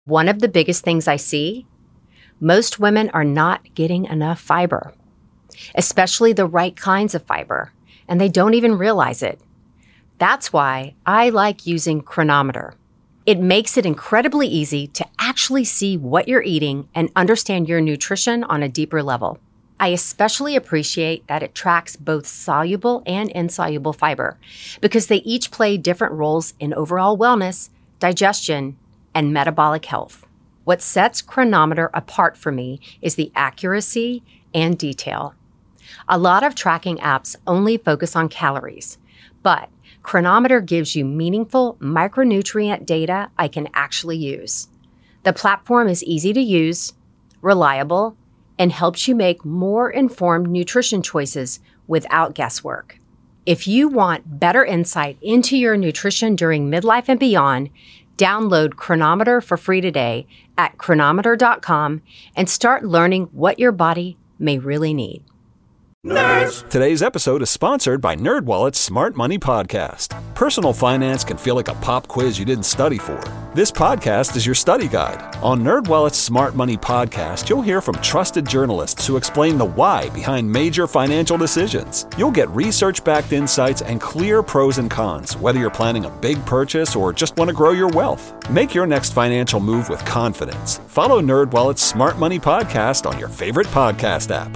One of the biggest things I see, most women are not getting enough fiber, especially the right kinds of fiber, and they don't even realize it. That's why I like using Cronometer. It makes it incredibly easy to actually see what you're eating and understand your nutrition on a deeper level. I especially appreciate that it tracks both soluble and insoluble fiber because they each play different roles in overall wellness, digestion, and metabolic health. What sets Cronometer apart for me is the accuracy and detail. A lot of tracking apps only focus on calories, but Cronometer gives you meaningful micronutrient data I can actually use. The platform is easy to use, reliable, and helps you make more informed nutrition choices without guesswork. If you want better insight into your nutrition during midlife and beyond, download Cronometer for free today at cronometer.com and start learning what your body may really need. Nerds! Today's episode is sponsored by NerdWallet's Smart Money Podcast. Personal finance can feel like a pop quiz you didn't study for. This podcast is your study guide. On NerdWallet's Smart Money Podcast, you'll hear from trusted journalists who explain the why behind major financial decisions. You'll get research-backed insights and clear pros and cons, whether you're planning a big purchase or just want to grow your wealth. Make your next financial move with confidence. Follow NerdWallet's Smart Money Podcast on your favorite podcast app.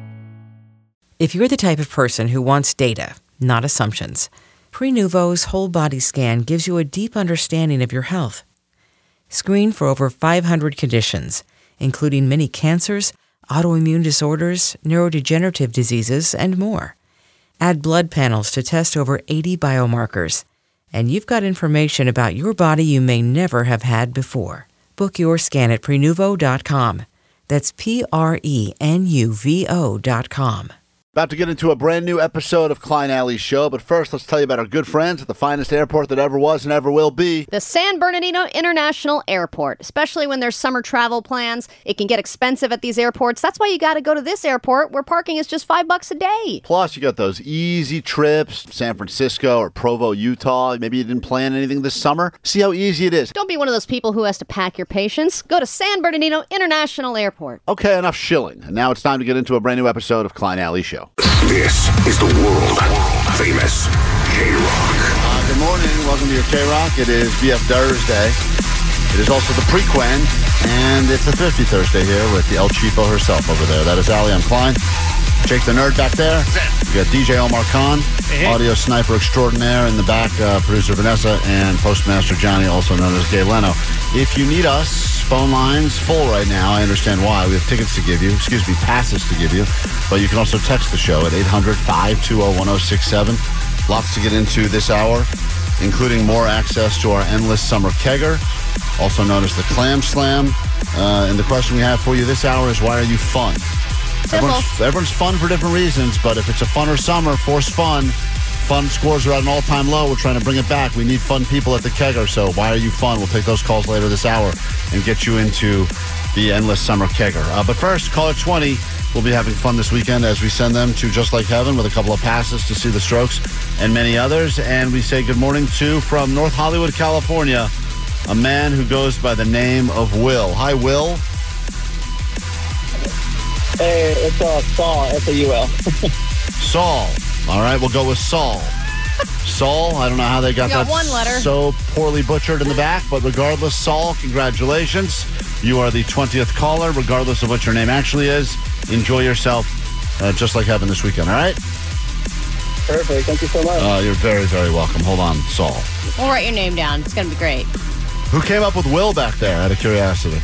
If you're the type of person who wants data, not assumptions, Prenuvo's whole body scan gives you a deep understanding of your health. Screen for over 500 conditions, including many cancers, autoimmune disorders, neurodegenerative diseases, and more. Add blood panels to test over 80 biomarkers, and you've got information about your body you may never have had before. Book your scan at Prenuvo.com. That's Prenuvo.com. About to get into a brand new episode of Klein Alley's Show, but first let's tell you about our good friends at the finest airport that ever was and ever will be. The San Bernardino International Airport. Especially when there's summer travel plans, it can get expensive at these airports. That's why you got to go to this airport where parking is just $5 a day. Plus, you got those easy trips, San Francisco or Provo, Utah. Maybe you didn't plan anything this summer. See how easy it is. Don't be one of those people who has to pack your patience. Go to San Bernardino International Airport. Okay, enough shilling. And now it's time to get into a brand new episode of Klein Alley Show. This is the world-famous K-Rock. Good morning. Welcome to your K-Rock. It is BF Thursday. It is also the Prequen, and it's a Thrifty Thursday here with the El Cheapo herself over there. That is Allie. I'm Klein. Jake the Nerd back there. We got DJ Omar Khan, audio sniper extraordinaire in the back, producer Vanessa, and Postmaster Johnny, also known as Gay Leno. If you need us, phone lines full right now. I understand why. We have tickets to give you, passes to give you. But you can also text the show at 800-520-1067. Lots to get into this hour, including more access to our endless summer kegger, also known as the Clam Slam. And the question we have for you this hour is, why are you fun? Everyone's fun for different reasons, but if it's a funner summer, force fun. Fun scores are at an all-time low. We're trying to bring it back. We need fun people at the kegger, so why are you fun? We'll take those calls later this hour and get you into the endless summer kegger. But first, caller 20 will be having fun this weekend as we send them to Just Like Heaven with a couple of passes to see the Strokes and many others. And we say good morning to, from North Hollywood, California, a man who goes by the name of Will. Hi, Will. Hey, it's Saul, S-A-U-L. Saul. All right, we'll go with Saul. Saul, I don't know how they got that one letter so poorly butchered in the back, but regardless, Saul, congratulations. You are the 20th caller, regardless of what your name actually is. Enjoy yourself, Just Like Heaven this weekend, all right? Perfect. Thank you so much. You're very, very welcome. Hold on, Saul. We'll write your name down. It's going to be great. Who came up with Will back there, out of curiosity?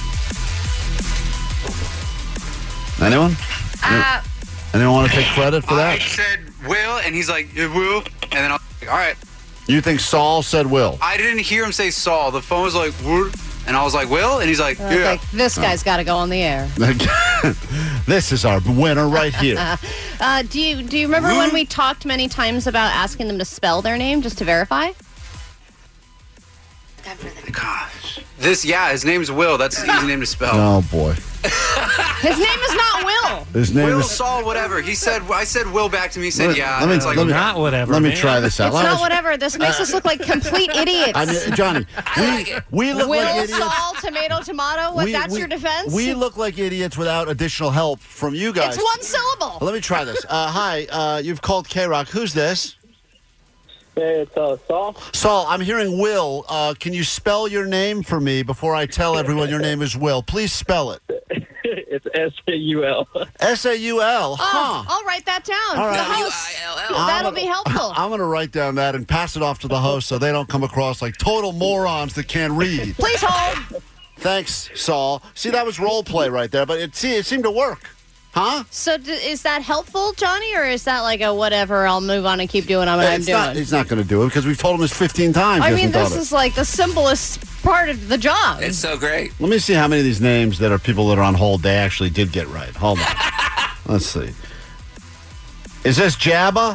Anyone? Anyone want to take credit for that? I said Will, and he's like, yeah, Will. And then I was like, all right. You think Saul said Will? I didn't hear him say Saul. The phone was like, Will. And I was like, Will? And he's like, yeah. Like, this guy's got to go on the air. This is our winner right here. Do you remember when we talked many times about asking them to spell their name just to verify? Gosh. His name's Will. That's his easy name to spell. Oh, boy. His name is not Will. His name Will is... Saul, whatever. I said Will back to me. He said, Not whatever. Let me man. try this out. It's not whatever. This makes us look like complete idiots. I mean, Johnny, we look Will, like idiots. Saul, tomato. That's your defense? We look like idiots without additional help from you guys. It's one syllable. Let me try this. Hi, you've called K-Rock. Who's this? Hey, it's Saul. Saul, I'm hearing Will. Can you spell your name for me before I tell everyone your name is Will? Please spell it. It's S-A-U-L. S-A-U-L. Huh. I'll write that down. All For the right. host. That'll be helpful. I'm going to write down that and pass it off to the host so they don't come across like total morons that can't read. Please hold. Thanks, Saul. See, that was role play right there, but it seemed to work. Huh? So is that helpful, Johnny, or is that like a whatever, I'll move on and keep doing what I'm doing? He's not going to do it because we've told him this 15 times. I mean, this is like the simplest part of the job. It's so great. Let me see how many of these names that are people that are on hold they actually did get right. Hold on. Let's see. Is this Jabba?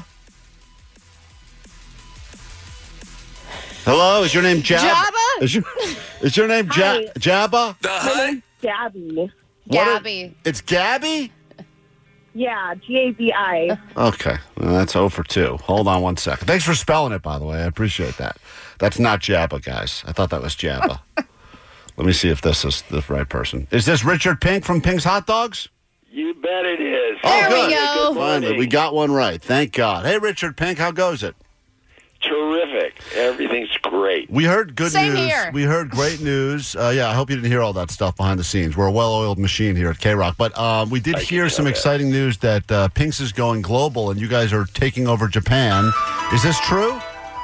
Hello? Is your name Jabba? Is your name Jabba? The name's Gabby. Gabby. It's Gabby? Yeah, G-A-B-I. Okay. Well, that's 0 for 2. Hold on one second. Thanks for spelling it, by the way. I appreciate that. That's not Jabba, guys. I thought that was Jabba. Let me see if this is the right person. Is this Richard Pink from Pink's Hot Dogs? You bet it is. There good. we go. Finally, we got one right. Thank God. Hey, Richard Pink, how goes it? Terrific. Everything's great. We heard good Same news. here. We heard great news. I hope you didn't hear all that stuff behind the scenes. We're a well-oiled machine here at K-Rock. But we did hear some exciting news that Pink's is going global and you guys are taking over Japan. Is this true?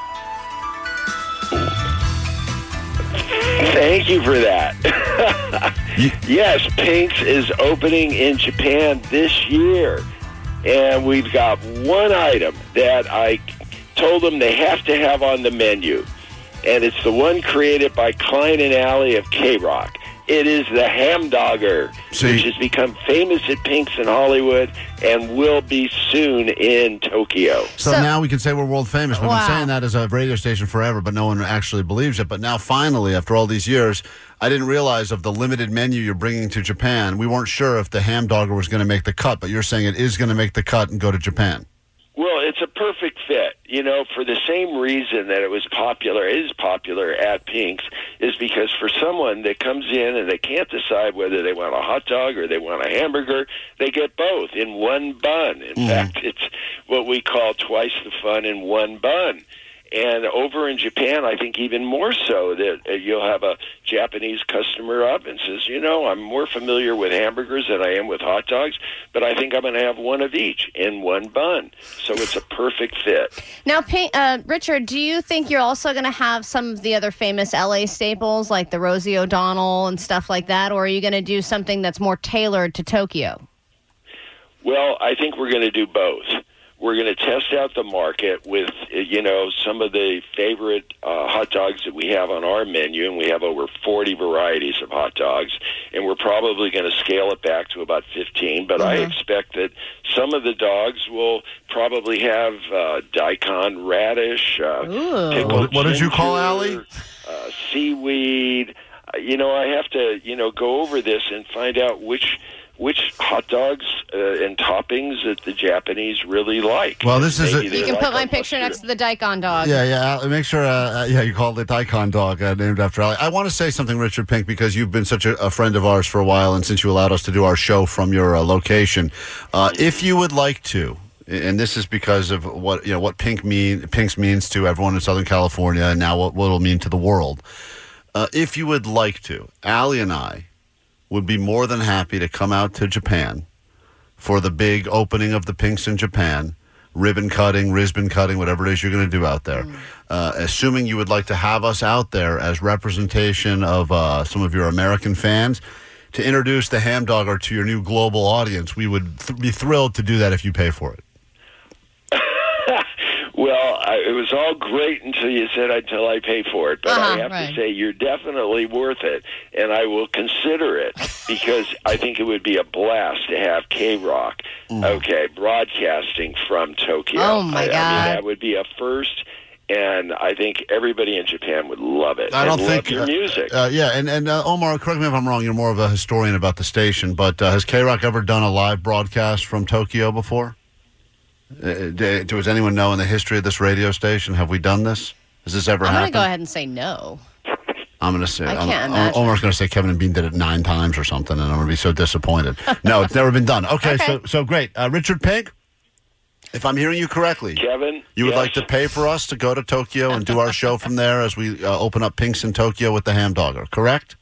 Thank you for that. Yes, Pink's is opening in Japan this year. And we've got one item that I told them they have to have on the menu. And it's the one created by Klein and Alley of K-Rock. It is the Hamdogger, which has become famous at Pink's in Hollywood and will be soon in Tokyo. So now we can say we're world famous. We've been Wow. saying that as a radio station forever, but no one actually believes it. But now finally, after all these years, I didn't realize of the limited menu you're bringing to Japan. We weren't sure if the Hamdogger was going to make the cut, but you're saying it is going to make the cut and go to Japan. Well, it's a perfect fit, for the same reason that it is popular at Pink's, is because for someone that comes in and they can't decide whether they want a hot dog or they want a hamburger, they get both in one bun. In fact, it's what we call twice the fun in one bun. And over in Japan, I think even more so that you'll have a Japanese customer up and says, I'm more familiar with hamburgers than I am with hot dogs, but I think I'm going to have one of each in one bun. So it's a perfect fit. Now, Richard, do you think you're also going to have some of the other famous LA staples like the Rosie O'Donnell and stuff like that, or are you going to do something that's more tailored to Tokyo? Well, I think we're going to do both. We're going to test out the market with, some of the favorite hot dogs that we have on our menu, and we have over 40 varieties of hot dogs, and we're probably going to scale it back to about 15, but I expect that some of the dogs will probably have daikon radish, pickled What did you call ginger, Allie? Seaweed. I have to, go over this and find out which hot dogs and toppings that the Japanese really like. Well, this is You can put my picture next to the daikon dog. Yeah. Make sure, you call it the daikon dog named after Ali. I want to say something, Richard Pink, because you've been such a friend of ours for a while, and since you allowed us to do our show from your location, if you would like to, and this is because of what Pink's means to everyone in Southern California, and now what it'll mean to the world. If you would like to, Allie and I would be more than happy to come out to Japan for the big opening of the Pink's in Japan, ribbon cutting, whatever it is you're going to do out there. Assuming you would like to have us out there as representation of some of your American fans to introduce the Hamdogger to your new global audience, we would be thrilled to do that if you pay for it. Well, it was all great until you said until I pay for it. But I have to say you're definitely worth it, and I will consider it because I think it would be a blast to have K-Rock, broadcasting from Tokyo. Oh, my God. I mean, that would be a first, And I think everybody in Japan would love it. I don't and think love your music. And Omar, correct me if I'm wrong. You're more of a historian about the station, but has K-Rock ever done a live broadcast from Tokyo before? Does anyone know in the history of this radio station? Have we done this? Has this ever happened? I'm going to go ahead and say no. I'm going to say, I can't imagine. Omar's going to say Kevin and Bean did it 9 times or something, and I'm going to be so disappointed. No, it's never been done. Okay. So great. Richard Pink, if I'm hearing you correctly, Kevin, you would like to pay for us to go to Tokyo and do our show from there as we open up Pink's in Tokyo with the Ham Dogger, correct?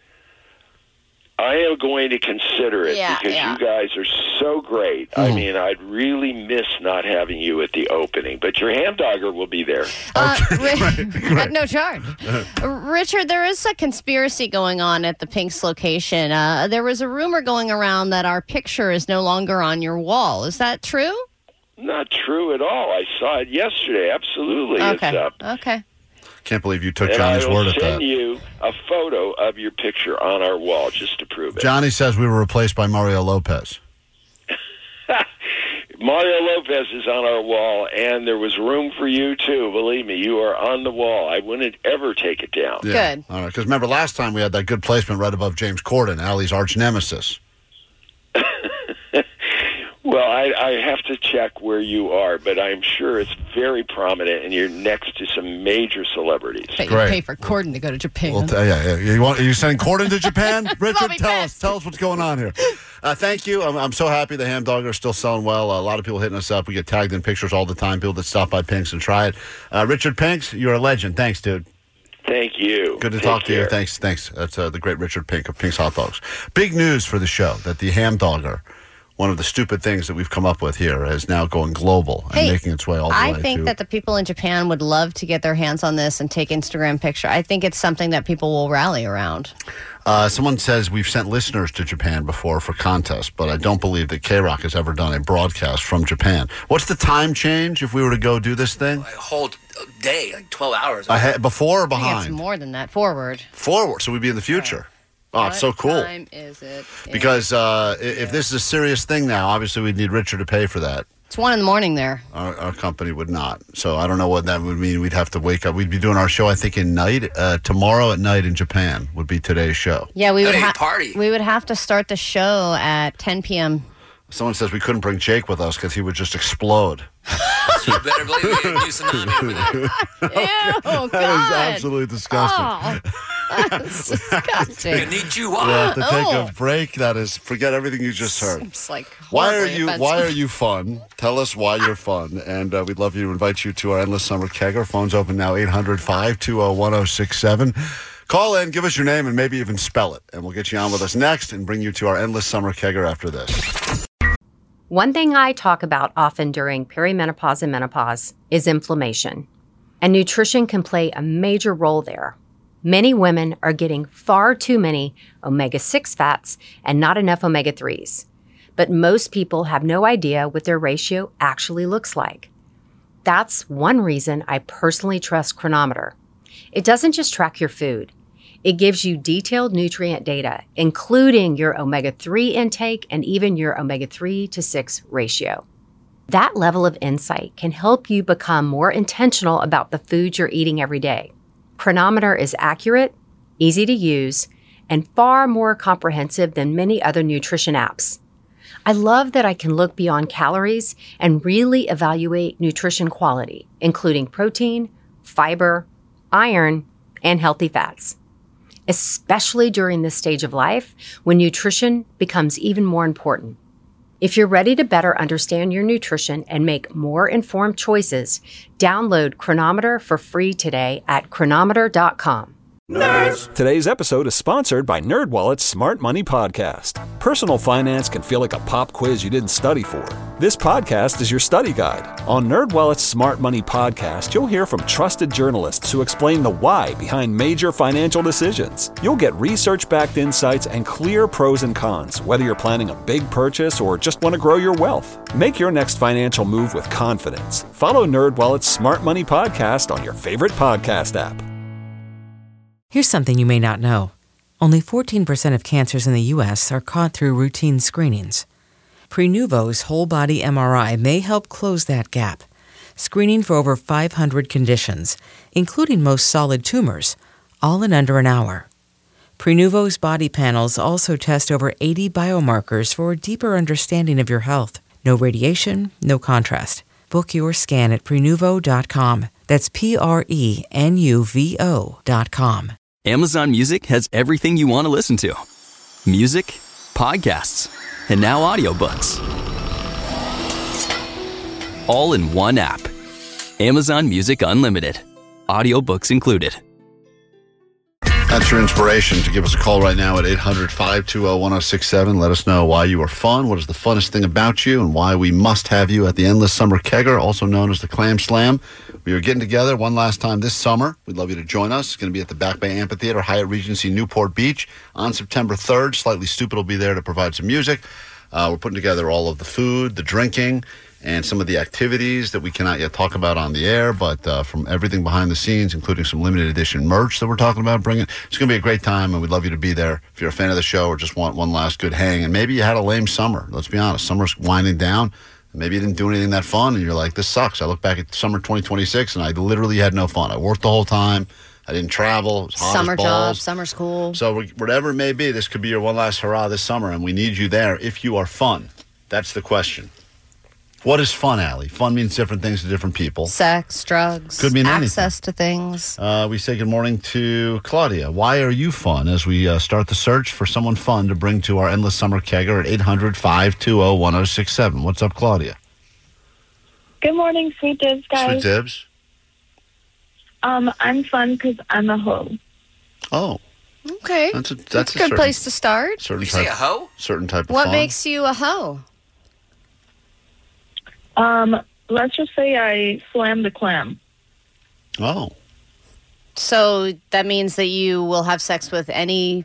I am going to consider it because you guys are so great. I mean, I'd really miss not having you at the opening, but your Ham Dogger will be there. At no charge. Richard, there is a conspiracy going on at the Pink's location. There was a rumor going around that our picture is no longer on your wall. Is that true? Not true at all. I saw it yesterday. Absolutely. Okay. It's up. Okay. Can't believe you took Johnny's word at that. I will send you a photo of your picture on our wall just to prove it. Johnny says we were replaced by Mario Lopez. Mario Lopez is on our wall, and there was room for you, too. Believe me, you are on the wall. I wouldn't ever take it down. Yeah. Good. All right, because remember last time we had that good placement right above James Corden, Allie's arch nemesis. Well, I have to check where you are, but I'm sure it's very prominent, and you're next to some major celebrities. Bet you pay for Corden to go to Japan. Well, are you sending Corden to Japan? Richard, tell us what's going on here. Thank you. I'm so happy the Ham Dogger is still selling well. A lot of people hitting us up. We get tagged in pictures all the time. People that stop by Pink's and try it. Richard Pinks, you're a legend. Thanks, dude. Thank you. Good to talk to you. Thanks. That's the great Richard Pink of Pink's Hot Dogs. Big news for the show that the Ham Dogger, one of the stupid things that we've come up with here, is now going global and making its way all the way I think that the people in Japan would love to get their hands on this and take Instagram picture. I think it's something that people will rally around. Someone says we've sent listeners to Japan before for contests, but I don't believe that K-Rock has ever done a broadcast from Japan. What's the time change if we were to go do this thing? A whole day, like 12 hours. Before or I think behind? it's more than that. Forward. Forward, so we'd be in the future. Oh, it's so cool. What time is it? Because if this is a serious thing now, obviously we'd need Richard to pay for that. It's 1 a.m. there. Our company would not. So I don't know what that would mean. We'd have to wake up. We'd be doing our show, I think, in night. Tomorrow at night in Japan would be today's show. Yeah, we would party. We would have to start the show at 10 p.m. Someone says we couldn't bring Jake with us because he would just explode. You better believe we had a new tsunami over there. Ew, God. That is absolutely disgusting. Oh, that's disgusting. Konnichiwa. We have to take a break. That is, forget everything you just heard. It's like Why are horribly you fun? Tell us why you're fun, and we'd love you to invite you to our Endless Summer Keg. Our phone's open now, 800-520-1067. Call in, give us your name, and maybe even spell it, and we'll get you on with us next and bring you to our Endless Summer Kegger after this. One thing I talk about often during perimenopause and menopause is inflammation, and nutrition can play a major role there. Many women are getting far too many omega-6 fats and not enough omega-3s, but most people have no idea what their ratio actually looks like. That's one reason I personally trust Cronometer. It doesn't just track your food. It gives you detailed nutrient data, including your omega-3 intake and even your omega-3 to 6 ratio. That level of insight can help you become more intentional about the foods you're eating every day. Cronometer is accurate, easy to use, and far more comprehensive than many other nutrition apps. I love that I can look beyond calories and really evaluate nutrition quality, including protein, fiber, iron, and healthy fats, especially during this stage of life when nutrition becomes even more important. If you're ready to better understand your nutrition and make more informed choices, download Cronometer for free today at cronometer.com. Nerds! Today's episode is sponsored by NerdWallet's Smart Money Podcast. Personal finance can feel like a pop quiz you didn't study for. This podcast is your study guide. On NerdWallet's Smart Money Podcast, you'll hear from trusted journalists who explain the why behind major financial decisions. You'll get research-backed insights and clear pros and cons, whether you're planning a big purchase or just want to grow your wealth. Make your next financial move with confidence. Follow NerdWallet's Smart Money Podcast on your favorite podcast app. Here's something you may not know. Only 14% of cancers in the U.S. are caught through routine screenings. Prenuvo's whole-body MRI may help close that gap. screening for over 500 conditions, including most solid tumors, all in under an hour. Prenuvo's body panels also test over 80 biomarkers for a deeper understanding of your health. No radiation, no contrast. Book your scan at Prenuvo.com. That's Prenuvo.com. Amazon Music has everything you want to listen to. Music, podcasts, and now audiobooks. All in one app. Amazon Music Unlimited. Audiobooks included. That's your inspiration to give us a call right now at 800-520-1067. Let us know why you are fun, what is the funnest thing about you, and why we must have you at the Endless Summer Kegger, also known as the Clam Slam. We are getting together one last time this summer. We'd love you to join us. It's going to be at the Back Bay Amphitheater, Hyatt Regency, Newport Beach on September 3rd. Slightly Stupid will be there to provide some music. We're putting together all of the food, the drinking, and some of the activities that we cannot yet talk about on the air, but from everything behind the scenes, including some limited edition merch that we're talking about bringing. It's going to be a great time, and we'd love you to be there if you're a fan of the show or just want one last good hang. And maybe you had a lame summer. Let's be honest. Summer's winding down. Maybe you didn't do anything that fun, and you're like, this sucks. I look back at summer 2026, and I literally had no fun. I worked the whole time. I didn't travel. It was hot Summer as balls. job, summer school. So whatever it may be, this could be your one last hurrah this summer, and we need you there if you are fun. That's the question. What is fun, Allie? Fun means different things to different people. Sex, drugs, could mean access to things. We say good morning to Claudia. Why are you fun as we start the search for someone fun to bring to our Endless Summer Kegger at 800-520-1067? What's up, Claudia? Good morning, Sweet Dibs, guys. Sweet Dibs. I'm fun because I'm a hoe. Oh. Okay. That's a good place to start. Certain You type, say a hoe? Certain type of What fun. makes you a hoe? Let's just say I slammed a clam. Oh. So that means that you will have sex with anybody?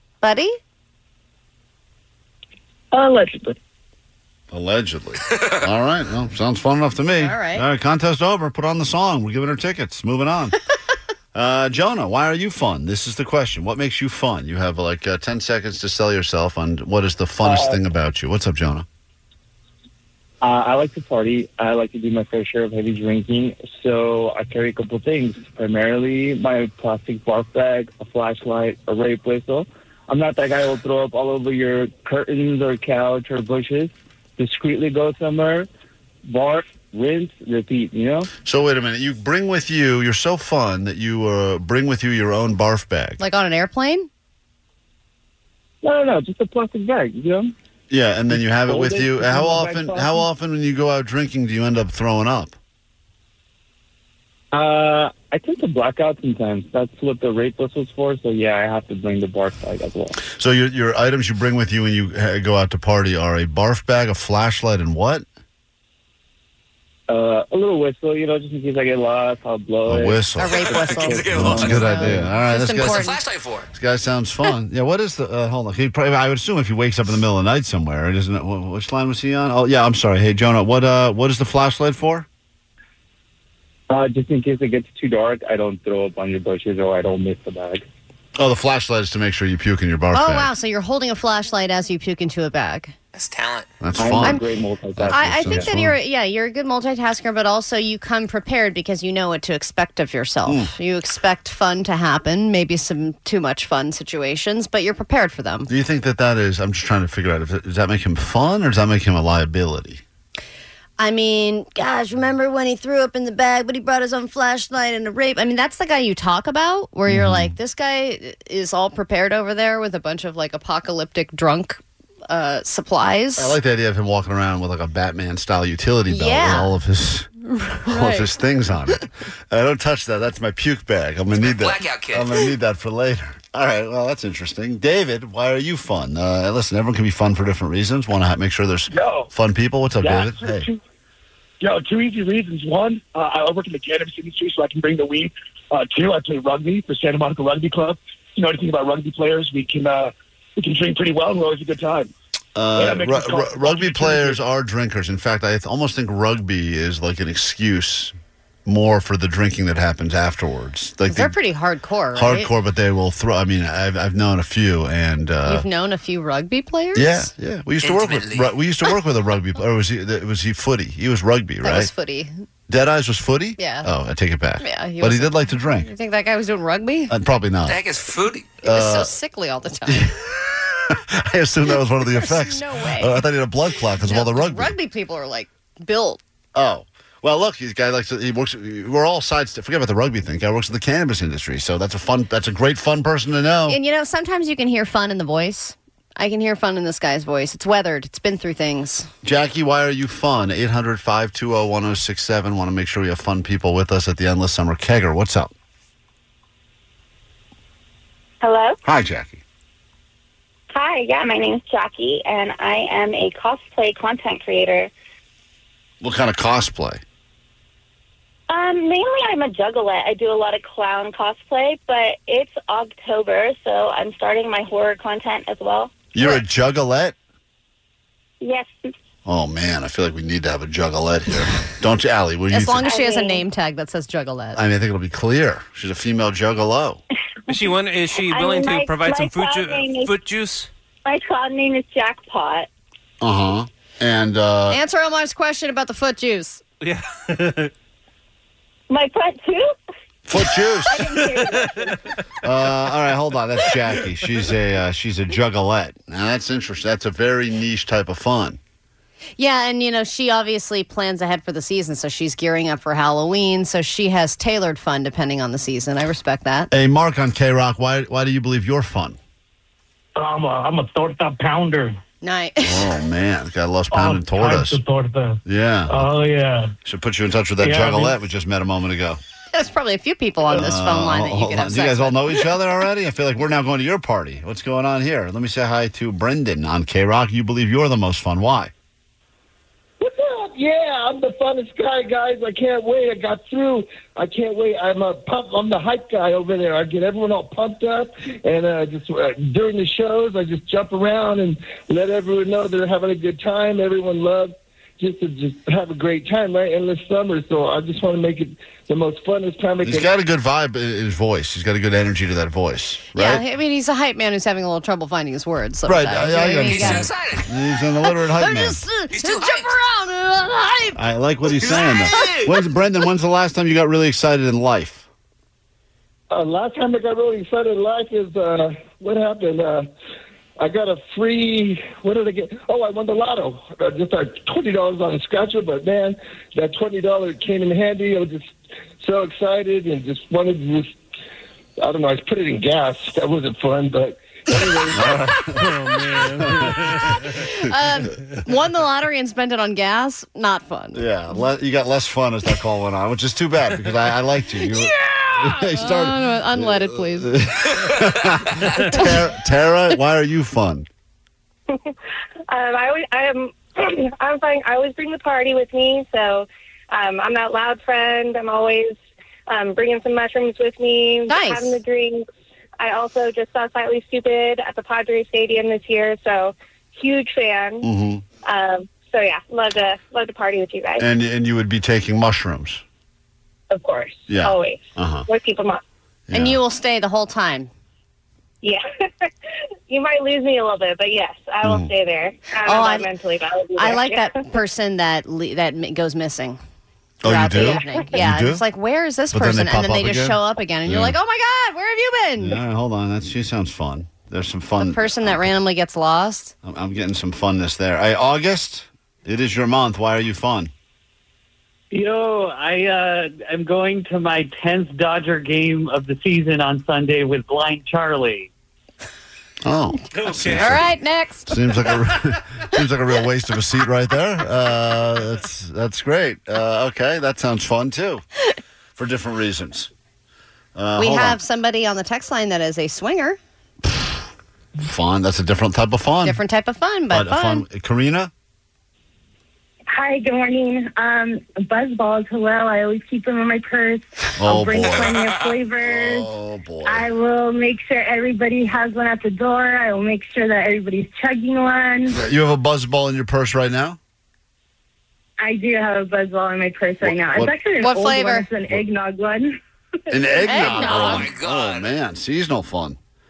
Allegedly. Allegedly. All right. Well, sounds fun enough to me. All right. All right. Contest over. Put on the song. We're giving her tickets. Moving on. Jonah, why are you fun? This is the question. What makes you fun? You have like 10 seconds to sell yourself on what is the funnest thing about you. What's up, Jonah? I like to party. I like to do my fair share of heavy drinking. So I carry a couple things, primarily my plastic barf bag, a flashlight, a rape whistle. I'm not that guy who will throw up all over your curtains or couch or bushes. Discreetly go somewhere, barf, rinse, repeat, you know? So wait a minute. You bring with you, you're so fun that you bring with you your own barf bag. Like on an airplane? No, just a plastic bag, you know? Yeah, and then you have it Hold with it, you. put it in How the back often? pocket. How often when you go out drinking do you end up throwing up? I tend to black out sometimes. That's what the rape whistle's for. So yeah, I have to bring the barf bag as well. So your items you bring with you when you go out to party are a barf bag, a flashlight, and what? A little whistle, you know, just in case I get lost, I'll blow it. A whistle. A rape whistle. That's a good idea. All right, Just this What's guy, the flashlight for? this guy sounds fun. Yeah, what is the? Hold on. I would assume if he wakes up in the middle of the night somewhere, isn't it? Which line was he on? Oh, yeah. I'm sorry. Hey, Jonah. What is the flashlight for? Just in case it gets too dark, I don't throw up on your bushes or I don't miss the bag. Oh, the flashlight is to make sure you puke in your barf Oh, bag. wow. So you're holding a flashlight as you puke into a bag. That's talent. That's I'm fun. a great multitasker. I Sounds think that fun. you're a good multitasker, but also you come prepared because you know what to expect of yourself. You expect fun to happen, maybe some too much fun situations, but you're prepared for them. Do you think that is? I'm just trying to figure out. Does that make him fun or does that make him a liability? I mean, gosh, remember when he threw up in the bag, but he brought his own flashlight and a rape? I mean, that's the guy you talk about, where you're like, this guy is all prepared over there with a bunch of like apocalyptic drunk supplies. I like the idea of him walking around with like a Batman-style utility belt with all of his things on it. Don't touch that. That's my puke bag. I'm gonna need that. Blackout kit. I'm gonna need that for later. All right. Well, that's interesting. David, why are you fun? Listen, everyone can be fun for different reasons. Want to make sure there's fun people. What's up, David? Hey. Two easy reasons. One, I work in the cannabis industry, so I can bring the weed. Two, I play rugby for Santa Monica Rugby Club. You know anything about rugby players? We can drink pretty well, and we're always a good time. Rugby players are drinkers. In fact, I almost think rugby is like an excuse more for the drinking that happens afterwards. Like they're pretty hardcore, right? Hardcore, but they will throw. I mean, I've known a few, and you've known a few rugby players. Yeah. We used to work with a rugby player. Or was he footy? He was rugby, right? That was footy. Deadeyes was footy? Yeah. Oh, I take it back. Yeah, but he did like to drink. You think that guy was doing rugby? Probably not. The heck is foodie? He was so sickly all the time. I assumed that was one of the effects. No way. I thought he had a blood clot because of all the rugby. Rugby people are like built. Oh. Well, look, this guy we're all sides. Forget about the rugby thing. Guy works in the cannabis industry, so that's a great fun person to know. And sometimes you can hear fun in the voice. I can hear fun in this guy's voice. It's weathered. It's been through things. Jackie, why are you fun? 800-520-1067. Want to make sure we have fun people with us at the Endless Summer Kegger. What's up? Hello? Hi, Jackie. Hi, yeah, my name's Jackie, and I am a cosplay content creator. What kind of cosplay? Mainly I'm a juggalette. I do a lot of clown cosplay, but it's October, so I'm starting my horror content as well. You're a juggalette? Yes. Oh, man, I feel like we need to have a juggalette here. Don't you, Allie? What do you As long think? as she has a name tag that says juggalette. I think it'll be clear. She's a female juggalo. Is she willing to provide some foot juice? My clown name is Jackpot. Uh-huh. And answer Omar's question about the foot juice. Yeah. My foot too? Foot juice. All right, hold on. That's Jackie. She's a juggalette. Now that's interesting. That's a very niche type of fun. Yeah, and she obviously plans ahead for the season, so she's gearing up for Halloween. So she has tailored fun depending on the season. I respect that. Hey, Mark on K-Rock, why do you believe you're fun? I'm a torta pounder. Nice. Oh, man. This guy loves pounding tortas. Torta. Yeah. Oh, yeah. Should put you in touch with that juggalette we just met a moment ago. There's probably a few people on this phone line that you could have Do sex you guys all with. know each other already? I feel like we're now going to your party. What's going on here? Let me say hi to Brendan on K-Rock. You believe you're the most fun. Why? What's up? Yeah, I'm the funnest guy, guys. I can't wait. I got through. I can't wait. I'm the hype guy over there. I get everyone all pumped up, and just during the shows, I just jump around and let everyone know they're having a good time. Everyone loves just to have a great time, right? Endless summer. So I just want to make it the most funnest time. He's got a good vibe in his voice. He's got a good energy to that voice, right? Yeah, I mean, he's a hype man who's having a little trouble finding his words. Right. He's so excited. He's an illiterate hype man. Just jump around and hype. I like what he's saying, though. Brendan, when's the last time you got really excited in life? Last time I got really excited in life is, what happened? I got a free, what did I get? Oh, I won the lotto. Just $20 on a scratcher, but man, that $20 came in handy. I was just so excited and just wanted to I don't know, I put it in gas. That wasn't fun, but anyway. Won the lottery and spent it on gas? Not fun. Yeah, you got less fun as that call went on, which is too bad because I liked you. Unleaded, please. Tara, why are you fun? I'm fine. I always bring the party with me, so I'm that loud friend. I'm always bringing some mushrooms with me, having the drinks. I also just saw Slightly Stupid at the Padres Stadium this year, so huge fan. Mm-hmm. So yeah, love to party with you guys. And you would be taking mushrooms. Of course. Yeah. Always. Uh-huh. Let's keep them up. Yeah. And you will stay the whole time. Yeah. You might lose me a little bit, but yes, I will stay there. I'm mentally, but I'll be there. I like that person that goes missing. Oh, you do? The evening. Yeah, it's like, where is this person? And then they just show up again, and you're like, oh my God, where have you been? Yeah, hold on. She sounds fun. There's some fun. The person that randomly gets lost. I'm getting some funness there. Hey, August, it is your month. Why are you fun? Yo, I'm going to my 10th Dodger game of the season on Sunday with Blind Charlie. Oh, okay. All right, next. Seems like a real waste of a seat right there. That's great. Okay, that sounds fun too, for different reasons. We have somebody on the text line that is a swinger. Fun. That's a different type of fun. Different type of fun, but fun. Karina? Hi, good morning. Buzzballs, hello. I always keep them in my purse. I'll bring plenty of flavors. Oh, boy. I will make sure everybody has one at the door. I will make sure that everybody's chugging one. You have a Buzzball in your purse right now? I do have a Buzzball in my purse right now. It's actually an old flavor? one. It's an eggnog one. An eggnog? Eggnog. Oh, my God. Oh, man. Seasonal fun.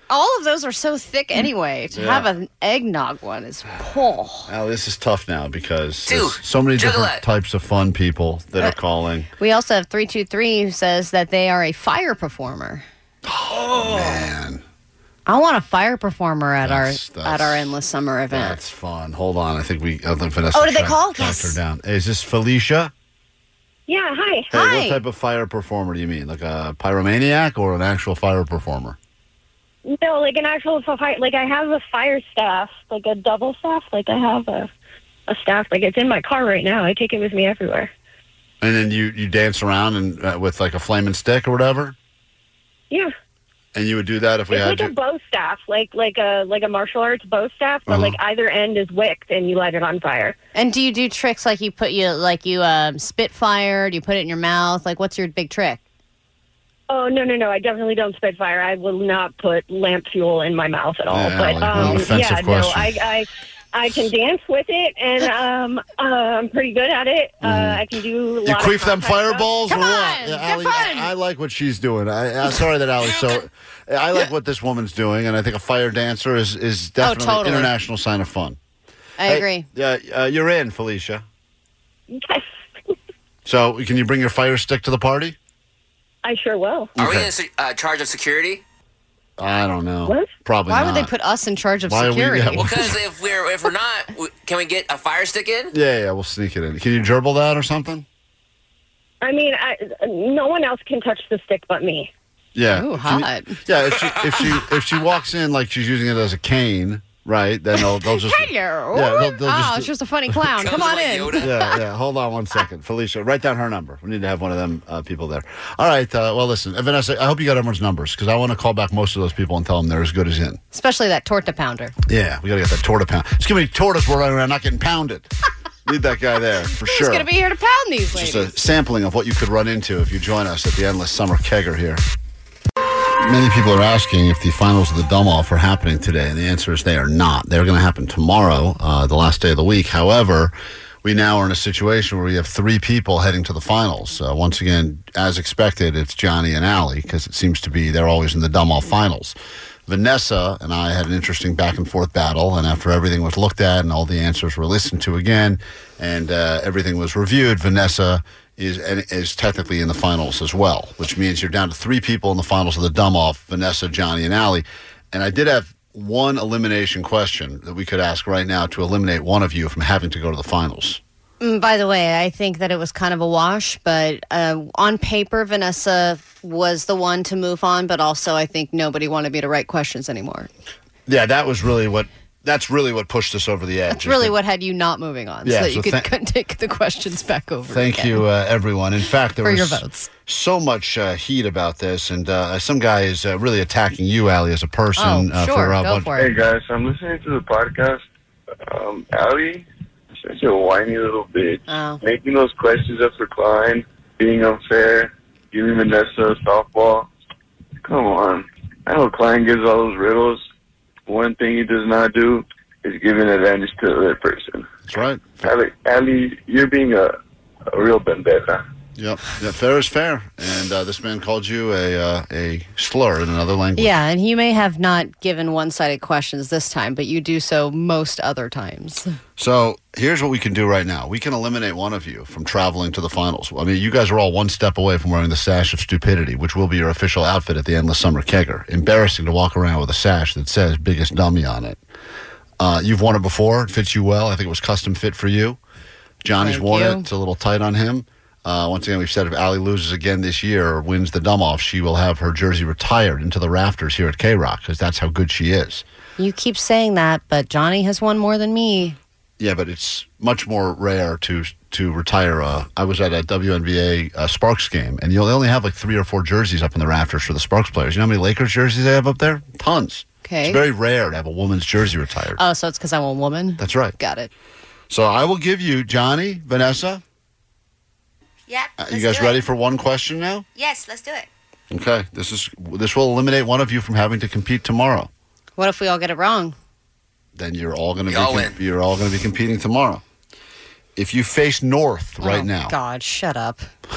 All of those are so thick anyway. To have an eggnog one is poor. Now, this is tough now because there's so many different types of fun people that are calling. We also have 323 who says that they are a fire performer. Oh, man. I want a fire performer at our endless summer event. That's fun. Hold on. I think Vanessa. Oh, did they call? Tracked her down. Hey, is this Felicia? Yeah, hi. Hey, what type of fire performer do you mean? Like a pyromaniac or an actual fire performer? No, like an actual fire. Like I have a fire staff, like a double staff. Like I have a staff. Like it's in my car right now. I take it with me everywhere. And then you dance around and with like a flaming stick or whatever? Yeah. And you would do that if we had It's like a bow staff, like a martial arts bow staff, but like either end is wicked and you light it on fire. And do you do tricks like you spit fire? Do you put it in your mouth? Like what's your big trick? Oh no! I definitely don't spit fire. I will not put lamp fuel in my mouth at all. I can dance with it, and I'm pretty good at it. I can do. You queef them fireballs Come or on, what? get Allie, fun. I like what she's doing. I'm sorry that Allie's so. I like what this woman's doing, and I think a fire dancer is definitely totally. an international sign of fun. I agree. Yeah, you're in, Felicia. Yes. So, can you bring your fire stick to the party? I sure will. Are we in charge of security? I don't know. What? Probably Why not. would they put us in charge of Why are we- security? yeah, Well, because if we're not, can we get a fire stick in? Yeah, we'll sneak it in. Can you gerbil that or something? I mean, no one else can touch the stick but me. Yeah. Ooh, hot. If she walks in like she's using it as a cane, right? Then they'll just Hello. Yeah, they'll it's just a funny clown. Come on in. Yeah. Hold on one second, Felicia. Write down her number. We need to have one of them people there. All right. Well, listen, Vanessa. I hope you got everyone's numbers because I want to call back most of those people and tell them they're as good as in. Especially that torta pounder. Yeah, we got to get that torta pound. Just give me tortas we're running around not getting pounded. Need that guy there for sure. Who's going to be here to pound these ladies? Just a sampling of what you could run into if you join us at the Endless Summer Kegger here. Many people are asking if the finals of the Dumb Off are happening today, and the answer is they are not. They're going to happen tomorrow, the last day of the week. However, we now are in a situation where we have 3 people heading to the finals. Once again, as expected, it's Johnny and Allie, because it seems to be they're always in the Dumb Off finals. Vanessa and I had an interesting back-and-forth battle, and after everything was looked at and all the answers were listened to again and everything was reviewed, Vanessa is technically in the finals as well, which means you're down to 3 people in the finals of the Dumb Off, Vanessa, Johnny, and Allie. And I did have one elimination question that we could ask right now to eliminate one of you from having to go to the finals. By the way, I think that it was kind of a wash, but on paper, Vanessa was the one to move on, but also I think nobody wanted me to write questions anymore. Yeah, that's really what pushed us over the edge. That's really what had you not moving on, so that you could take the questions back over Thank again. you, everyone. In fact, there was your votes. So much heat about this, and some guy is really attacking you, Allie, as a person. Sure, go for it. Hey, guys, I'm listening to the podcast. Allie, such a whiny little bitch. Oh. Making those questions up for Klein, being unfair, giving Vanessa a softball. Come on. I know Klein gives all those riddles. One thing he does not do is give an advantage to the other person. That's right. Allie, you're being a real vendetta. Yep. Yeah, fair is fair. And this man called you a slur in another language. Yeah, and you may have not given one-sided questions this time, but you do so most other times. So here's what we can do right now. We can eliminate one of you from traveling to the finals. I mean, you guys are all one step away from wearing the sash of stupidity, which will be your official outfit at the Endless Summer Kegger. Embarrassing to walk around with a sash that says biggest dummy on it. You've worn it before. It fits you well. I think it was custom fit for you. Johnny's worn it. It's a little tight on him. Once again, we've said if Allie loses again this year or wins the Dumb Off, she will have her jersey retired into the rafters here at K-Rock because that's how good she is. You keep saying that, but Johnny has won more than me. Yeah, but it's much more rare to retire. I was at a WNBA Sparks game, and they only have like 3 or 4 jerseys up in the rafters for the Sparks players. You know how many Lakers jerseys they have up there? Tons. Okay. It's very rare to have a woman's jersey retired. Oh, so it's because I'm a woman? That's right. Got it. So I will give you, Johnny, Vanessa. Yep. You guys ready for one question now? Yes, let's do it. Okay. This will eliminate one of you from having to compete tomorrow. What if we all get it wrong? Then you're all going to be competing tomorrow. If you face North right now. God, shut up.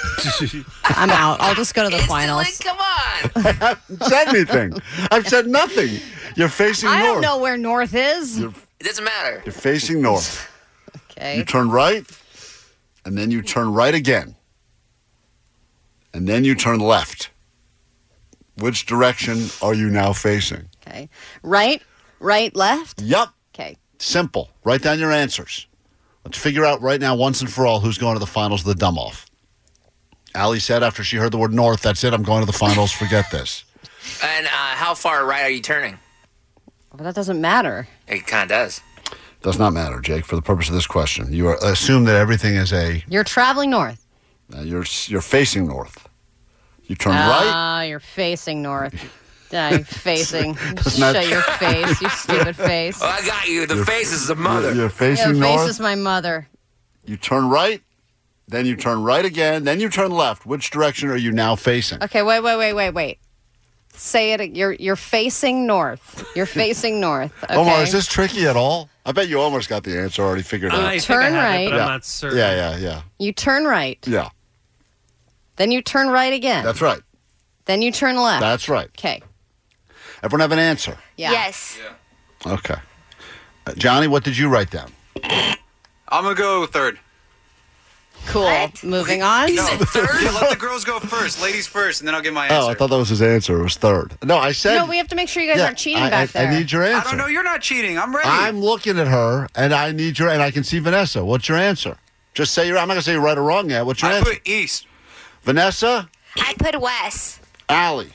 I'm out. I'll just go to the finals. Come on. I haven't said anything. I've said nothing. You're facing north. I don't know where north is. It doesn't matter. You're facing north. Okay. You turn right, and then you turn right again. And then you turn left. Which direction are you now facing? Okay. Right, left? Yep. Okay. Simple. Write down your answers. Let's figure out right now, once and for all, who's going to the finals of the dumb-off. Allie said after she heard the word north, that's it, I'm going to the finals, forget this. And how far right are you turning? Well, that doesn't matter. It kind of does. Does not matter, Jake, for the purpose of this question. You assume that everything is You're traveling north. You're facing north. You turn right. You're facing north. You're facing. Doesn't Shut your face, you stupid face. Oh, I got you. The face is the mother. You're facing Your north. face is my mother. You turn right, then you turn right again, then you turn left. Which direction are you now facing? Okay, wait. Say it. You're facing north. You're facing north. Okay. Omar, is this tricky at all? I bet you almost got the answer already figured out. I turn think I have right. it, but Yeah. I'm not certain. Yeah. You turn right. Yeah, Then you turn right again. that's right. Then you turn left. That's right. Okay. Everyone have an answer? Yeah. Yes. Okay. Johnny, what did you write down? I'm going to go third. Cool. Moving on. No, third? Yeah, let the girls go first. Ladies first, and then I'll get my answer. Oh, I thought that was his answer. It was third. No, I said... No, we have to make sure you guys aren't cheating back there. I need your answer. I don't know. You're not cheating. I'm ready. I'm looking at her, and I need your... And I can see Vanessa. What's your answer? Just say I'm not going to say you're right or wrong yet. What's your I answer? put east. Vanessa? I put west. Allie?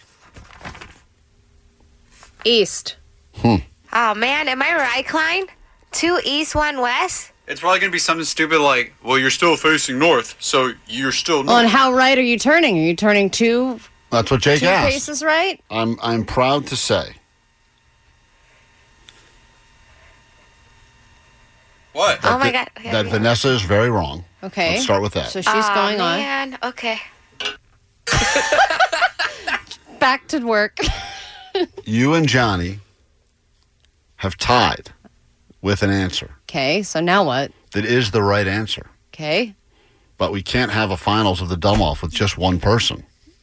East. Oh, man. Am I right, Klein? 2 east, 1 west? It's probably going to be something stupid like, well, you're still facing north, so you're still north. Well, and how right are you turning? Are you turning two That's what Jake asked. paces right? I'm proud to say. What? Oh, my God. Okay. That Vanessa is very wrong. Okay. Let's start with that. So she's going on. Man. Okay. Back to work. You and Johnny have tied with an answer Okay, so now what? that is the right answer. Okay. But we can't have a finals of the dumb-off with just one person.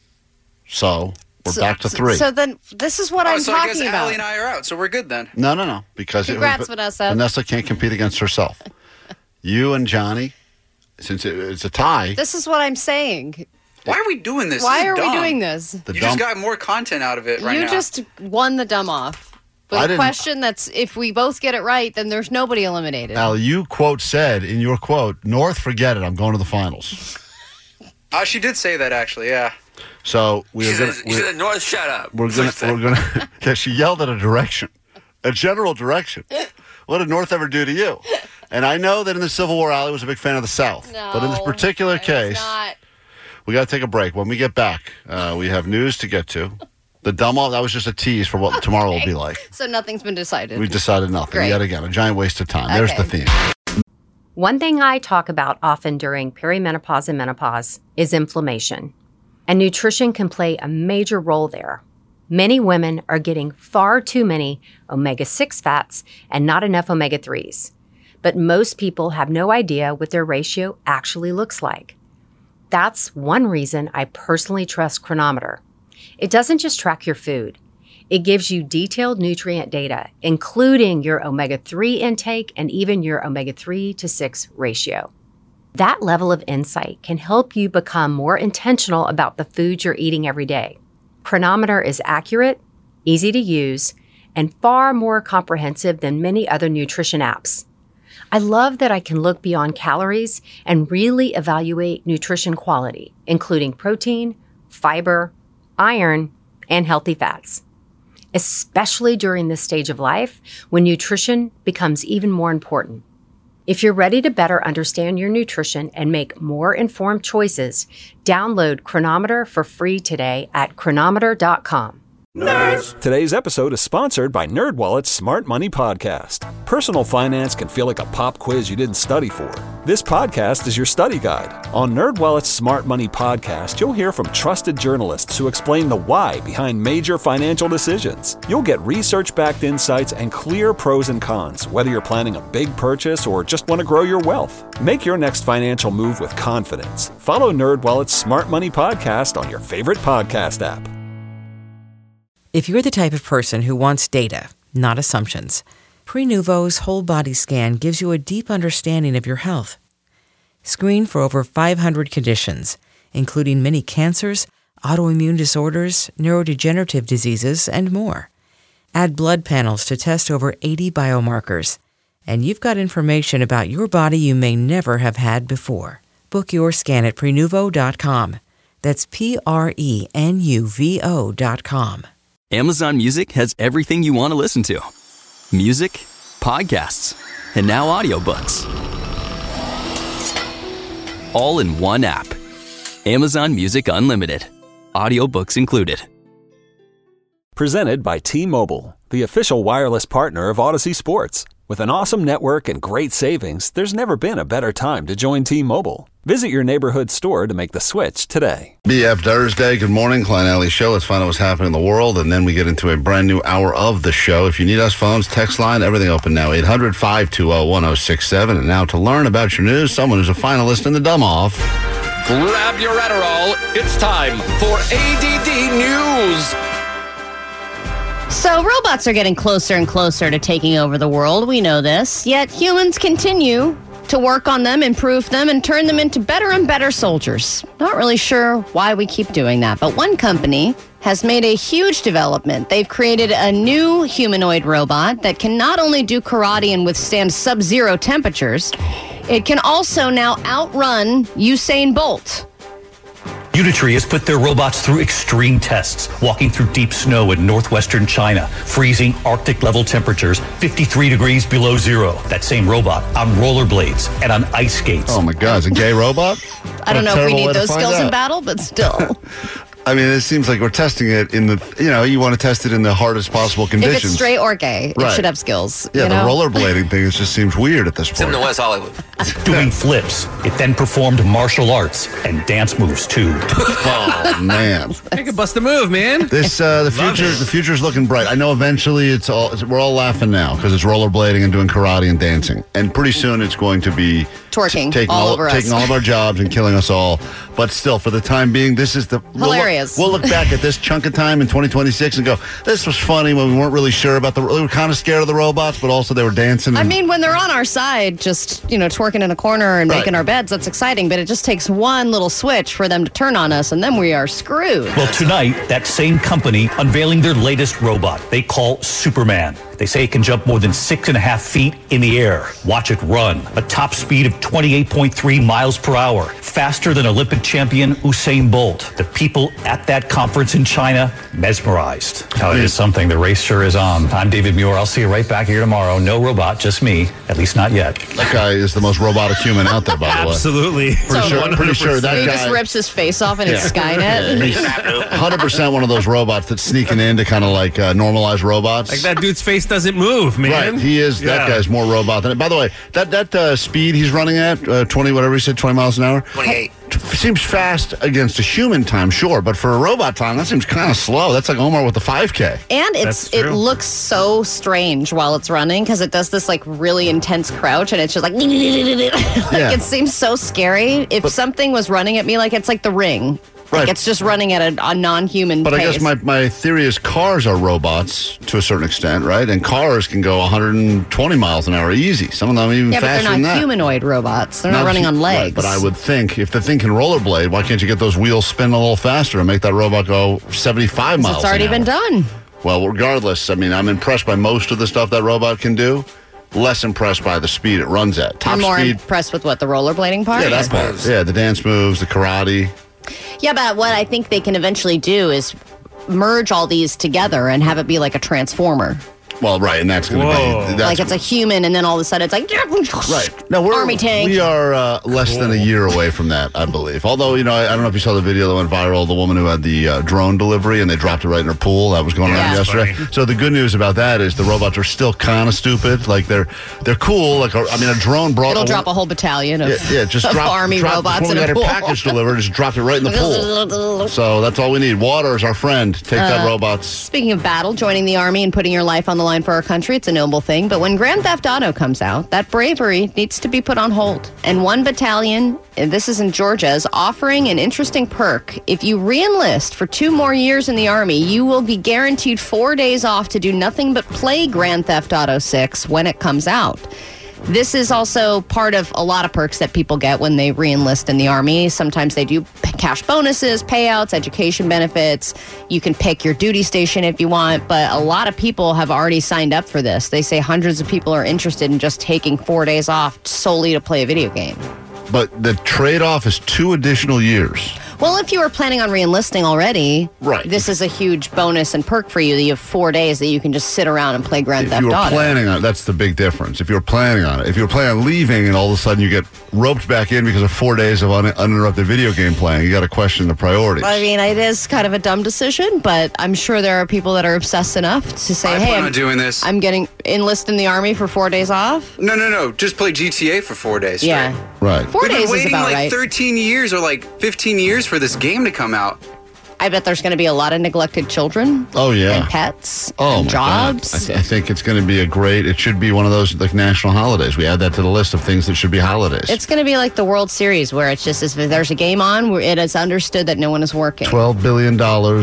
So we're back to 3. So then this is what I'm so I guess talking Allie about. and I are out, so we're good then. No. Because Congrats, Vanessa. Vanessa can't compete against herself. You and Johnny, since it's a tie. This is what I'm saying. Why are we doing this? Why This is are we dumb. doing this? You just got more content out of it right now. You just won the dumb off. I But a didn't- question that's if we both get it right, then there's nobody eliminated. Al, you said in your quote, North, forget it, I'm going to the finals. She did say that actually, yeah. So She said, North, shut up. we're gonna yeah, she yelled at a direction. A general direction. What did North ever do to you? And I know that in the Civil War, Allie was a big fan of the South. But in this particular case, we got to take a break. When we get back, we have news to get to. The dumb-off, that was just a tease for what tomorrow will be like. So nothing's been decided. We decided nothing. Great. Yet again, a giant waste of time. There's the theme. One thing I talk about often during perimenopause and menopause is inflammation. And nutrition can play a major role there. Many women are getting far too many omega-6 fats and not enough omega-3s. But most people have no idea what their ratio actually looks like. That's one reason I personally trust Chronometer. It doesn't just track your food. It gives you detailed nutrient data, including your omega-3 intake and even your omega-3 to 6 ratio. That level of insight can help you become more intentional about the foods you're eating every day. Chronometer is accurate, easy to use, and far more comprehensive than many other nutrition apps. I love that I can look beyond calories and really evaluate nutrition quality, including protein, fiber, iron, and healthy fats, especially during this stage of life when nutrition becomes even more important. If you're ready to better understand your nutrition and make more informed choices, download Chronometer for free today at chronometer.com. Nerds. Today's episode is sponsored by NerdWallet's Smart Money Podcast. Personal finance can feel like a pop quiz you didn't study for. This podcast is your study guide. On NerdWallet's Smart Money Podcast, you'll hear from trusted journalists who explain the why behind major financial decisions. You'll get research-backed insights and clear pros and cons, whether you're planning a big purchase or just want to grow your wealth. Make your next financial move with confidence. Follow NerdWallet's Smart Money Podcast on your favorite podcast app. If you're the type of person who wants data, not assumptions, Prenuvo's whole body scan gives you a deep understanding of your health. Screen for over 500 conditions, including many cancers, autoimmune disorders, neurodegenerative diseases, and more. Add blood panels to test over 80 biomarkers, and you've got information about your body you may never have had before. Book your scan at Prenuvo.com. That's Prenuvo.com. Amazon Music has everything you want to listen to. Music, podcasts, and now audiobooks. All in one app. Amazon Music Unlimited. Audiobooks included. Presented by T-Mobile, the official wireless partner of Odyssey Sports. With an awesome network and great savings, there's never been a better time to join T-Mobile. Visit your neighborhood store to make the switch today. BF Thursday. Good morning, Klein Alley Show. Let's find out what's happening in the world, and then we get into a brand new hour of the show. If you need us, phones, text line, everything open now. 800-520-1067. And now to learn about your news, someone who's a finalist in the Dumb Off. Grab your Adderall. It's time for ADD News. So robots are getting closer and closer to taking over the world. We know this. Yet humans continue to work on them, improve them, and turn them into better and better soldiers. Not really sure why we keep doing that, but one company has made a huge development. They've created a new humanoid robot that can not only do karate and withstand sub-zero temperatures, it can also now outrun Usain Bolt. Unitree has put their robots through extreme tests, walking through deep snow in northwestern China, freezing Arctic-level temperatures 53 degrees below zero. That same robot on rollerblades and on ice skates. Oh, my God. It's a gay robot? I don't know if we need those skills in battle, but still. I mean, it seems like we're testing it in the, you want to test it in the hardest possible conditions. If it's straight or gay, it should have skills. Yeah, the rollerblading thing just seems weird at this point. It's in the West Hollywood. Doing flips. It then performed martial arts and dance moves, too. Oh, man. I can bust a move, man. This, the future's looking bright. I know eventually we're all laughing now because it's rollerblading and doing karate and dancing. And pretty soon it's going to be twerking taking all of our jobs and killing us all. But still, for the time being, this is the hilarious. We'll look back at this chunk of time in 2026 and go, this was funny when we weren't really sure about we were kind of scared of the robots, but also they were dancing. I mean, when they're on our side, just, twerking in a corner and making our beds, that's exciting. But it just takes one little switch for them to turn on us, and then we are screwed. Well, tonight, that same company unveiling their latest robot they call Superman. They say it can jump more than 6.5 feet in the air. Watch it run. A top speed of 28.3 miles per hour. Faster than Olympic champion Usain Bolt. The people at that conference in China mesmerized. Now, it is something. The race sure is on. I'm David Muir. I'll see you right back here tomorrow. No robot, just me. At least not yet. That guy is the most robotic human out there, by the way. Absolutely. Pretty sure that he guy just rips his face off and it's Skynet. He's 100% one of those robots that's sneaking in to kind of like normalize robots. Like that dude's face doesn't move, man. Right, he is. Yeah. That guy's more robot than it. By the way, that speed he's running at, 20, whatever he said, 20 miles an hour? 28. Seems fast against a human time, sure, but for a robot time, that seems kind of slow. That's like Omar with the 5K. And it looks so strange while it's running because it does this like really intense crouch, and it's just like, it seems so scary. If something was running at me, like it's like The Ring. Right. Like it's just running at a non-human pace. But I guess my theory is cars are robots to a certain extent, right? And cars can go 120 miles an hour easy. Some of them even faster than that. Yeah, but they're not humanoid robots. They're not running on legs. Right, but I would think if the thing can rollerblade, why can't you get those wheels spin a little faster and make that robot go 75 miles an hour? It's already been done. Well, regardless, I mean, I'm impressed by most of the stuff that robot can do. Less impressed by the speed it runs at. You're more impressed with what, the rollerblading part? Yeah, that part. Yeah, the dance moves, the karate. Yeah, but what I think they can eventually do is merge all these together and have it be like a transformer. Well, right, and that's going to be... Like it's a human, and then all of a sudden it's like... Right. No, Army tank. We are less than a year away from that, I believe. Although, I don't know if you saw the video that went viral, the woman who had the drone delivery, and they dropped it right in her pool. That was going around yesterday. Funny. So the good news about that is the robots are still kind of stupid. Like, they're cool. Like, a drone brought... It'll drop a whole battalion of, just of Army robots in a pool. Before we got her package delivered, just dropped it right in the pool. So that's all we need. Water is our friend. Take that, robots. Speaking of battle, joining the Army and putting your life on the line for our country, it's a noble thing. But when Grand Theft Auto comes out, that bravery needs to be put on hold. And one battalion, and this is in Georgia, is offering an interesting perk. If you re-enlist for 2 more years in the Army, you will be guaranteed 4 days off to do nothing but play Grand Theft Auto 6 when it comes out. This is also part of a lot of perks that people get when they re-enlist in the Army. Sometimes they do cash bonuses, payouts, education benefits. You can pick your duty station if you want, but a lot of people have already signed up for this. They say hundreds of people are interested in just taking 4 days off solely to play a video game. But the trade-off is 2 additional years. Well, if you were planning on re-enlisting already, this is a huge bonus and perk for you that you have 4 days that you can just sit around and play Grand Theft Auto. If you were planning on it, that's the big difference. If you're planning on it. If you're planning on leaving and all of a sudden you get roped back in because of 4 days of uninterrupted video game playing, you got to question the priorities. I mean, it is kind of a dumb decision, but I'm sure there are people that are obsessed enough to say, hey, I'm doing this. I'm getting enlisted in the Army for 4 days off. No. Just play GTA for 4 days straight. Yeah. Right. 4 days is about right. 13 years or 15 years for this game to come out. I bet there's going to be a lot of neglected children. Oh, yeah. And pets. Oh, and jobs. I think it's going to be it should be one of those national holidays. We add that to the list of things that should be holidays. It's going to be like the World Series where it's just, if there's a game on, where it is understood that no one is working. $12 billion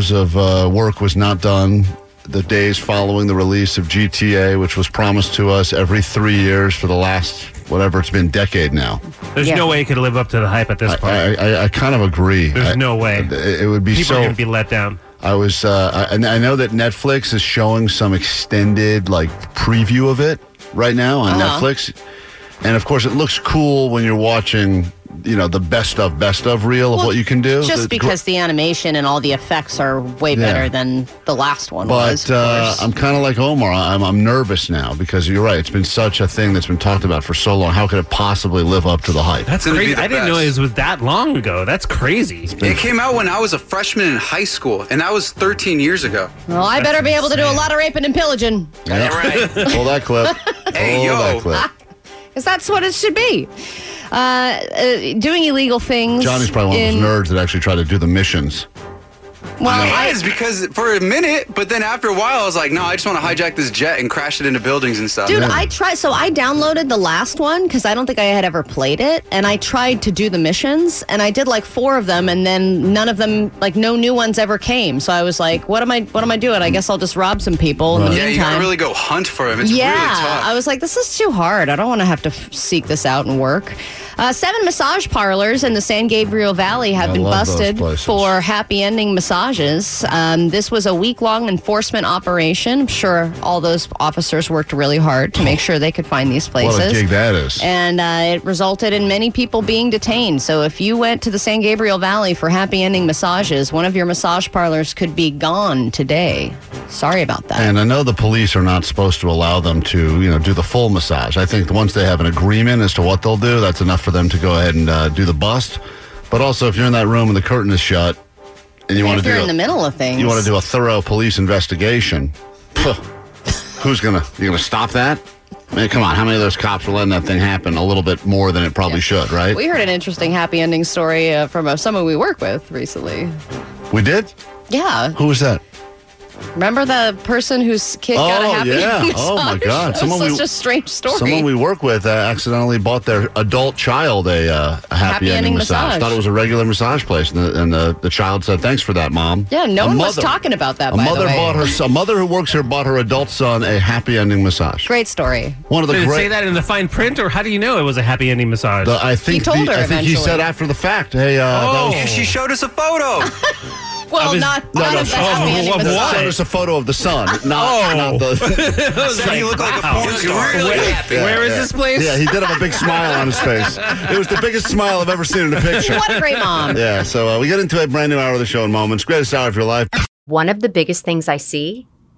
of work was not done the days following the release of GTA, which was promised to us every 3 years for the last, whatever it's been, decade now. There's no way it could live up to the hype at this point. I kind of agree. There's no way. It would be People are going to be let down. I was, and I know that Netflix is showing some extended preview of it right now on Netflix, and of course it looks cool when you're watching, the best of reel of what you can do. Just because the animation and all the effects are way better than the last one was. But I'm kind of like Omar. I'm nervous now because you're right. It's been such a thing that's been talked about for so long. How could it possibly live up to the hype? That's crazy. I didn't know it was that long ago. That's crazy. It came out when I was a freshman in high school, and that was 13 years ago. Well, I better be able to do a lot of raping and pillaging. Yeah, right. Pull that clip. Because that's what it should be. Doing illegal things. Johnny's probably one of those nerds that actually try to do the missions. Well, it is because for a minute, but then after a while, I was like, no, I just want to hijack this jet and crash it into buildings and stuff. Dude, I downloaded the last one because I don't think I had ever played it, and I tried to do the missions, and I did 4 of them, and then none of them, no new ones ever came. So I was like, what am I doing? I guess I'll just rob some people in the meantime. You gotta really go hunt for them. It's really tough. I was like, this is too hard. I don't want to have to seek this out and work. 7 massage parlors in the San Gabriel Valley have been busted for happy ending massages. This was a week-long enforcement operation. I'm sure all those officers worked really hard to make sure they could find these places. What a gig that is. And it resulted in many people being detained. So if you went to the San Gabriel Valley for happy ending massages, one of your massage parlors could be gone today. Sorry about that. And I know the police are not supposed to allow them to, do the full massage. I think once they have an agreement as to what they'll do, that's enough for them to go ahead and do the bust. But also, if you're in that room and the curtain is shut, and you want to do in the middle of things, you want to do a thorough police investigation. You're gonna stop that? I mean, come on, how many of those cops are letting that thing happen a little bit more than it probably should, right? We heard an interesting happy ending story from someone we work with recently. We did? Yeah. Who was that? Remember the person whose kid got a happy ending massage? Oh, my God. Such a strange story. Someone we work with accidentally bought their adult child a happy ending massage. Thought it was a regular massage place, and the child said, thanks for that, Mom. Yeah, no one was talking about that, by the way. A mother who works here bought her adult son a happy ending massage. Great story. Did it say that in the fine print, or how do you know it was a happy ending massage? I think he told her eventually. He said after the fact, hey, she showed us a photo. Well, not of the happy ending massage. Showed us a photo of the son, not the... You look like a porn star. Really happy. Where is this place? Yeah, he did have a big smile on his face. It was the biggest smile I've ever seen in a picture. What a great mom. Yeah, so we get into a brand new hour of the show in moments. Greatest hour of your life. One of the biggest things I see,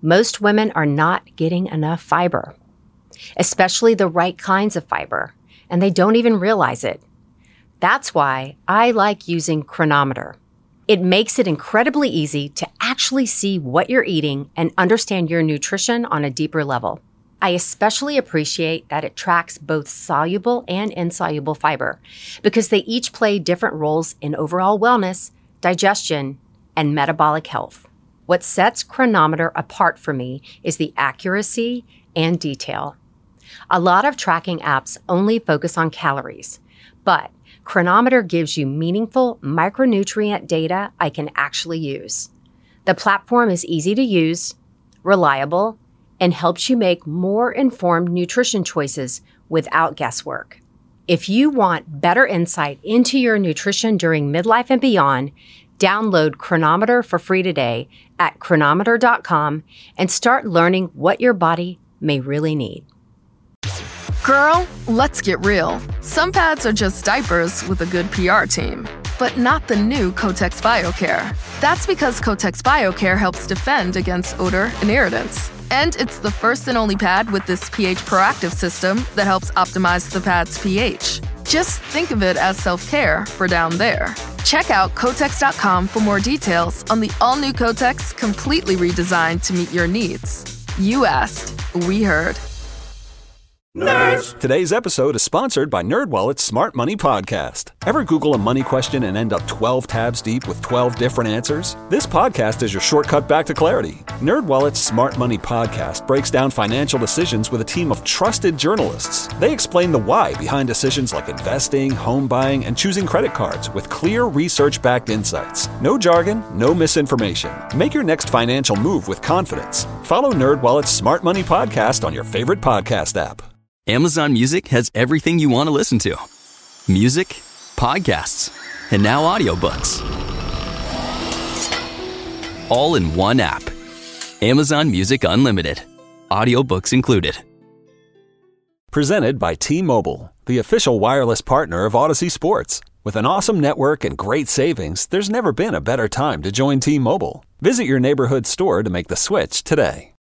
Most women are not getting enough fiber, especially the right kinds of fiber, and they don't even realize it. That's why I like using Cronometer. It makes it incredibly easy to actually see what you're eating and understand your nutrition on a deeper level. I especially appreciate that it tracks both soluble and insoluble fiber because they each play different roles in overall wellness, digestion, and metabolic health. What sets Cronometer apart for me is the accuracy and detail. A lot of tracking apps only focus on calories, but Cronometer gives you meaningful micronutrient data I can actually use. The platform is easy to use, reliable, and helps you make more informed nutrition choices without guesswork. If you want better insight into your nutrition during midlife and beyond, download Cronometer for free today at cronometer.com and start learning what your body may really need. Girl, let's get real. Some pads are just diapers with a good PR team, but not the new Kotex BioCare. That's because Kotex BioCare helps defend against odor and irritants. And it's the first and only pad with this pH proactive system that helps optimize the pad's pH. Just think of it as self-care for down there. Check out Kotex.com for more details on the all-new Kotex, completely redesigned to meet your needs. You asked, we heard. Nerds! Today's episode is sponsored by NerdWallet's Smart Money Podcast. Ever Google a money question and end up 12 tabs deep with 12 different answers? This podcast is your shortcut back to clarity. NerdWallet's Smart Money Podcast breaks down financial decisions with a team of trusted journalists. They explain the why behind decisions like investing, home buying, and choosing credit cards with clear research-backed insights. No jargon, no misinformation. Make your next financial move with confidence. Follow NerdWallet's Smart Money Podcast on your favorite podcast app. Amazon Music has everything you want to listen to. Music, podcasts, and now audiobooks. All in one app. Amazon Music Unlimited. Audiobooks included. Presented by T-Mobile, the official wireless partner of Odyssey Sports. With an awesome network and great savings, there's never been a better time to join T-Mobile. Visit your neighborhood store to make the switch today.